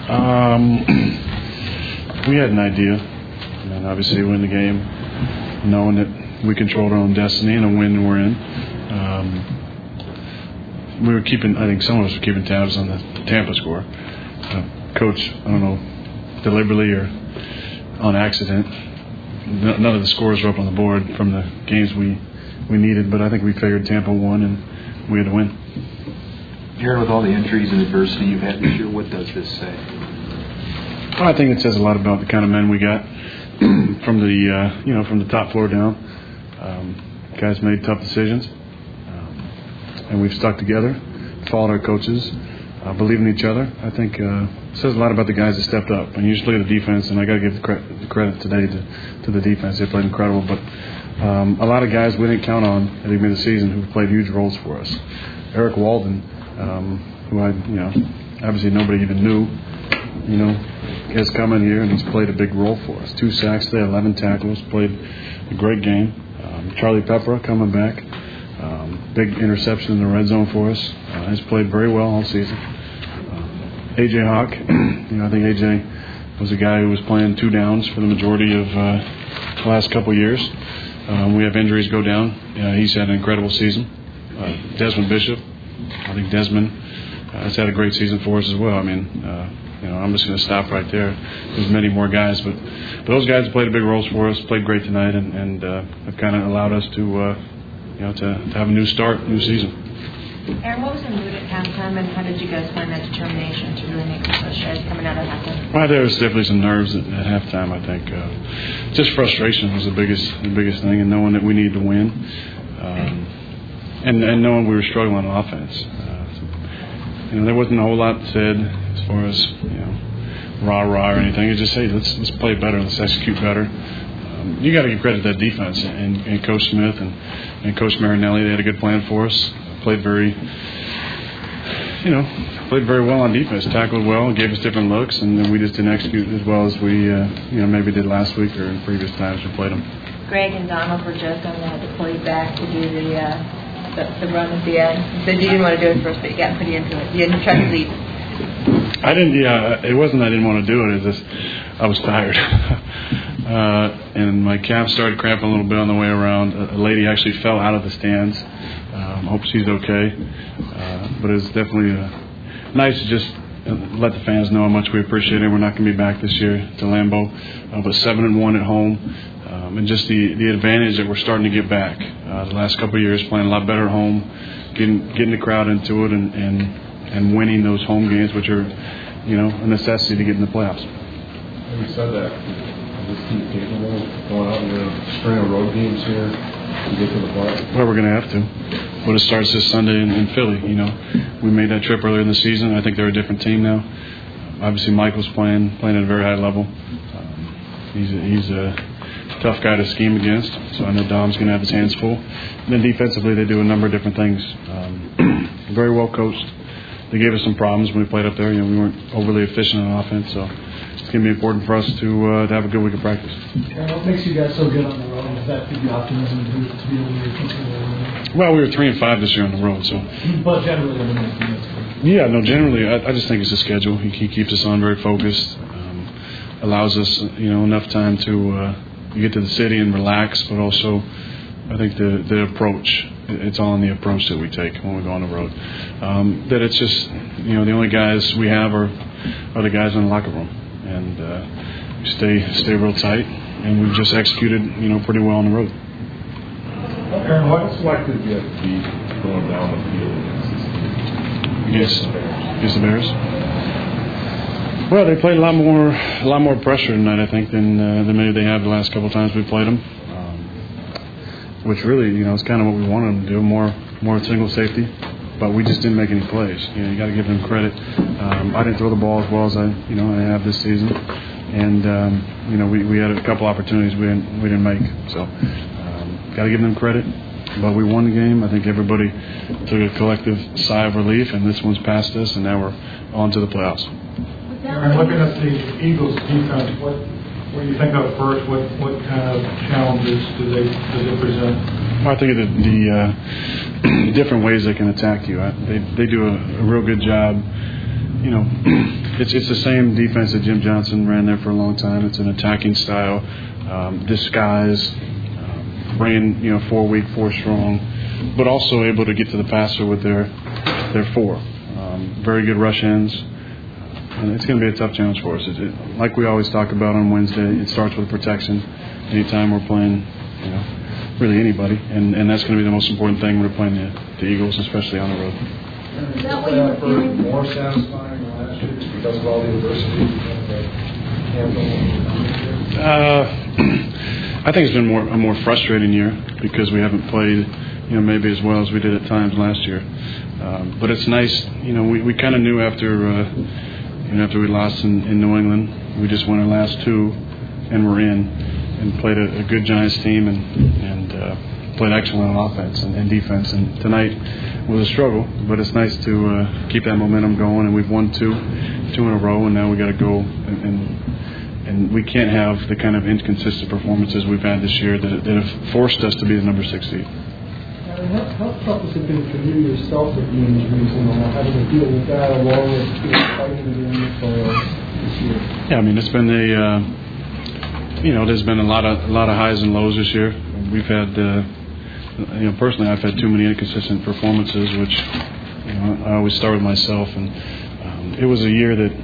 We had an idea, and obviously win the game, knowing that we controlled our own destiny and a win we're in. We were keeping, I think some of us were keeping tabs on the Tampa score. Coach, I don't know, deliberately or on accident, none of the scores were up on the board from the games we needed, but I think we figured Tampa won and we had to win. Jared, with all the injuries and adversity you've had this year, what does this say? Well, I think it says a lot about the kind of men we got from the top floor down. Guys made tough decisions, and we've stuck together, followed our coaches, believe in each other. I think it says a lot about the guys that stepped up. And you just look at the defense, and I got to give the credit today to the defense. They played incredible, but a lot of guys we didn't count on at the beginning of the season who played huge roles for us. Eric Walden, who obviously nobody even knew, has come in here and he's played a big role for us. 2 sacks today, 11 tackles, played a great game. Charlie Pepper coming back, big interception in the red zone for us. Has played very well all season. AJ Hawk, I think AJ was a guy who was playing 2 downs for the majority of the last couple of years. We have injuries go down. He's had an incredible season. Desmond Bishop, I think Desmond has had a great season for us as well. I mean, I'm just going to stop right there. There's many more guys, but those guys played a big role for us. Played great tonight, and have kind of allowed us to have a new start, new season. Aaron, what was the mood at halftime, and how did you guys find that determination to really make the push coming out of halftime? Well, there was definitely some nerves at halftime. I think just frustration was the biggest thing, and knowing that we needed to win, and knowing we were struggling on offense. There wasn't a whole lot said as far as rah or anything. It's just, hey, let's play better, let's execute better. You got to give credit to that defense and Coach Smith and Coach Marinelli. They had a good plan for us. Played very well on defense. Tackled well, gave us different looks, and then we just didn't execute as well as we maybe did last week or in previous times we played them. Greg and Donald were joking they had to pull you back to do the run at the end. You said you didn't want to do it first, but you got pretty into it. You didn't try to lead. I didn't. Yeah, it wasn't I didn't want to do it. It's just I was tired, and my calf started cramping a little bit on the way around. A lady actually fell out of the stands. Hope she's okay. But it's definitely nice to just let the fans know how much we appreciate it. We're not going to be back this year to Lambeau, but 7-1 at home, and just the advantage that we're starting to get back. The last couple of years playing a lot better at home, getting the crowd into it, and winning those home games, which are, a necessity to get in the playoffs. You said that this team capable of going out and a string of road games here to get to the playoffs. Well, we're going to have to. But it starts this Sunday in Philly. We made that trip earlier in the season. I think they're a different team now. Obviously, Michael's playing at a very high level. He's a tough guy to scheme against. So I know Dom's going to have his hands full. And then defensively, they do a number of different things. Very well coached. They gave us some problems when we played up there. We weren't overly efficient on offense, so it's going to be important for us to have a good week of practice. What makes you guys so good on the road? Does that give you optimism to be able to continue? Well, we were 3-5 this year on the road, so. But generally, yeah, no. Generally, I just think it's the schedule. He keeps us on very focused. Allows us, enough time to get to the city and relax, but also, I think the approach. It's all in the approach that we take when we go on the road. That it's just, the only guys we have are the guys in the locker room, and we stay real tight, and we've just executed, pretty well on the road. Aaron, what's likely to be going down the field against the Bears? Well, they played a lot more pressure tonight, I think, than maybe they have the last couple of times we played them. Which really, is kind of what we wanted them to do, more single safety, but we just didn't make any plays. You got to give them credit. I didn't throw the ball as well as I have this season, and we had a couple opportunities we didn't make. So, got to give them credit. But we won the game. I think everybody took a collective sigh of relief, and this one's past us, and now we're on to the playoffs. And looking at the Eagles' defense, what do you think of first? What kind of challenges do they present? Well, I think of the different ways they can attack you. They do a real good job it's the same defense that Jim Johnson ran there for a long time. It's an attacking style, disguise, ran 4 weak, 4 strong, but also able to get to the passer with their 4. Very good rush ends, and it's going to be a tough challenge for us. Like we always talk about on Wednesday, it starts with protection. Anytime we're playing, really anybody, and that's going to be the most important thing when we're playing the Eagles, especially on the road. Is that what you were feeling? More satisfying than last year just because of all the adversity I think it's been a more frustrating year because we haven't played, maybe as well as we did at times last year. But it's nice, we kind of knew after we lost in New England, we just won our last 2 and we're in and played a good Giants team and played excellent on offense and defense. And tonight was a struggle, but it's nice to keep that momentum going. And we've won 2 in a row, and now we got to go and we can't have the kind of inconsistent performances we've had this year that have forced us to be the number 6 seed. How tough has it been for you yourself with the injuries and having to deal with that along with fighting in the playoffs this year? Yeah, I mean it's been there's been a lot of highs and lows this year. We've had personally I've had too many inconsistent performances, which I always start with myself, and it was a year that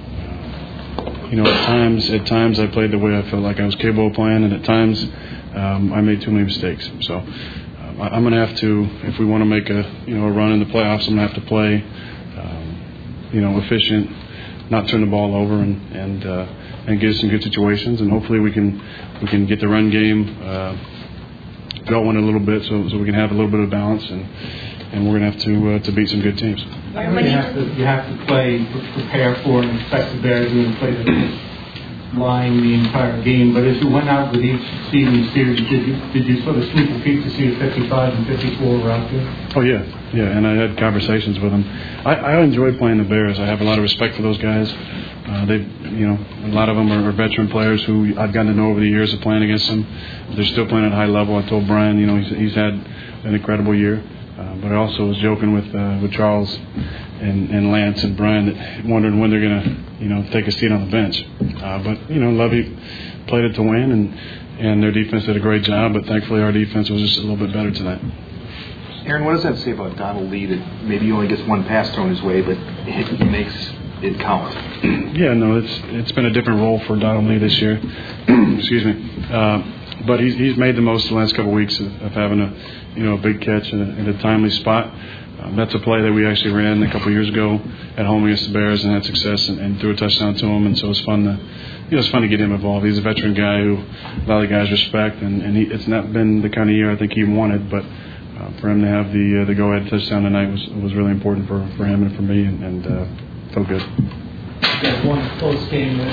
at times I played the way I felt like I was capable of playing, and at times I made too many mistakes. So I'm going to have to, if we want to make a run in the playoffs, I'm going to have to play efficient, not turn the ball over, and get us some good situations, and hopefully we can get the run game going a little bit, so we can have a little bit of balance, and we're going to have to beat some good teams. You have to prepare for and expect the Bears to play the line the entire game. But as you went out with each season series, did you sort of sneak a peek to see if 55 and 54 were out there? Oh yeah, and I had conversations with them. I enjoy playing the Bears. I have a lot of respect for those guys. A lot of them are veteran players who I've gotten to know over the years of playing against them. They're still playing at a high level. I told Brian, he's had an incredible year. But I also was joking with Charles and Lance and Brian that wondering when they're going to take a seat on the bench. But Lovey played it to win, and their defense did a great job. But thankfully, our defense was just a little bit better tonight. Aaron, what does that say about Donald Lee that maybe he only gets one pass thrown his way, but he makes it count? Yeah, no, it's been a different role for Donald Lee this year. Excuse me. But he's made the most the last couple of weeks of having a big catch in a timely spot. That's a play that we actually ran a couple of years ago at home against the Bears and had success and threw a touchdown to him. And so it's fun to get him involved. He's a veteran guy who a lot of the guys respect, and it's not been the kind of year I think he wanted, but for him to have the go ahead touchdown tonight was really important for him and for me, and felt good. There's one close game that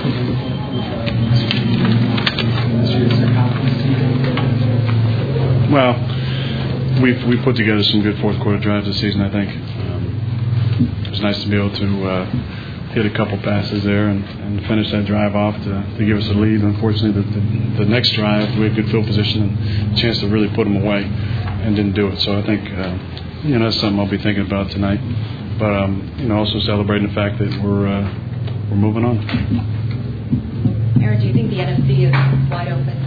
this year's confidence team. Well, we put together some good fourth quarter drives this season, I think. It was nice to be able to hit a couple passes there and finish that drive off to give us a lead. Unfortunately, the next drive we had good field position and a chance to really put them away and didn't do it. So I think that's something I'll be thinking about tonight. But also celebrating the fact that we're moving on. Aaron, do you think the NFC is wide open?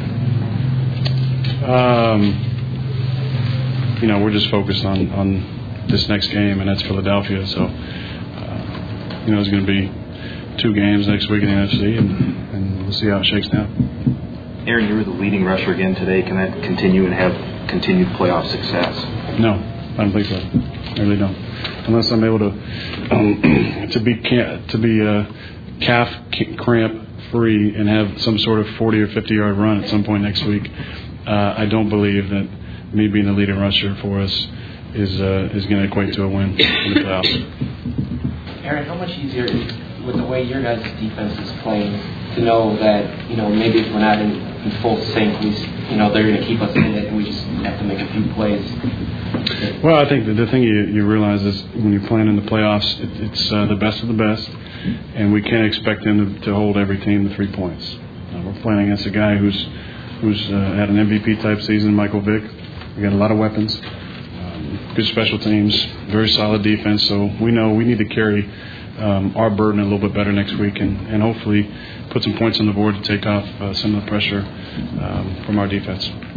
We're just focused on this next game, and that's Philadelphia. So, there's going to be 2 games next week in the NFC, and we'll see how it shakes down. Aaron, you were the leading rusher again today. Can that continue and have continued playoff success? No, I don't think so. I really don't. Unless I'm able to be calf cramp free and have some sort of 40 or 50 yard run at some point next week, I don't believe that me being the leading rusher for us is going to equate to a win in the playoffs. Aaron, how much easier is with the way your guys' defense is playing to know that maybe if we're not in full sync, they're going to keep us in it, and we just have to make a few plays? Well, I think the thing you realize is when you're playing in the playoffs, it's the best of the best, and we can't expect them to hold every team to 3 points. We're playing against a guy who's had an MVP type season, Michael Vick. We got a lot of weapons, good special teams, very solid defense. So we know we need to carry our burden a little bit better next week, and hopefully put some points on the board to take off some of the pressure from our defense.